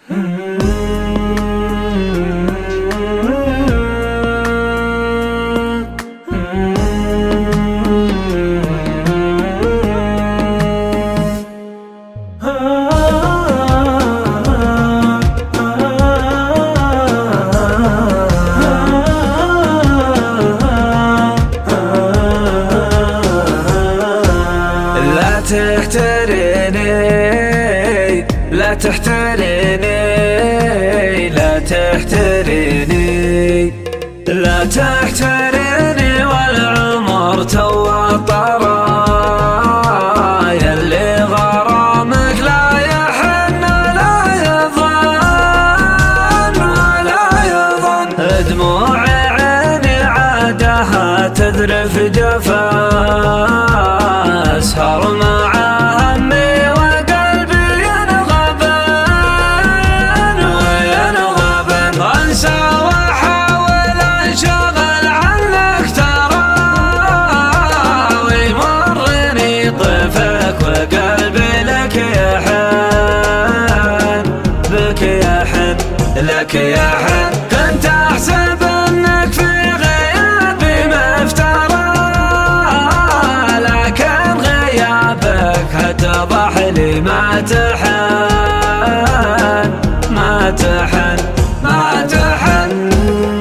لا تحتريني لا تحتريني لا تحتريني والعمر تو طرى يلي غرامك لا يحن لا يظن ولا يظن دموع عيني عادها تذرف جفا اسهر مع همي لك يا حن كنت أحسب أنك في غيابي مفترى لكن غيابك اتضح لي ما تحن ما تحن ما تحن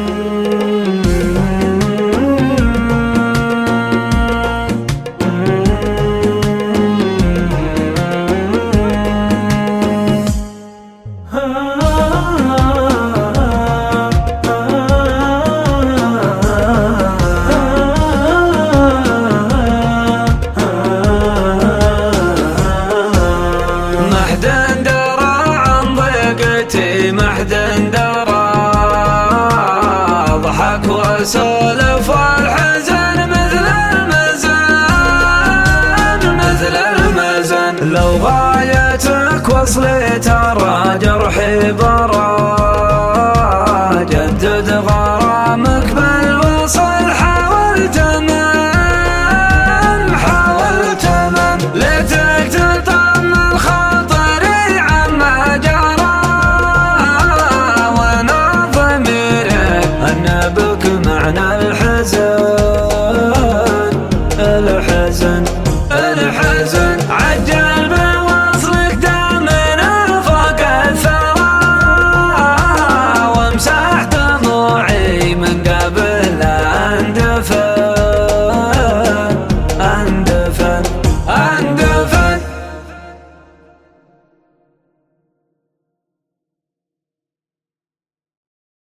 محدن درى ضحك وسولف والحزن مثل المزن لو غايتك وصلي ترى جرحي برا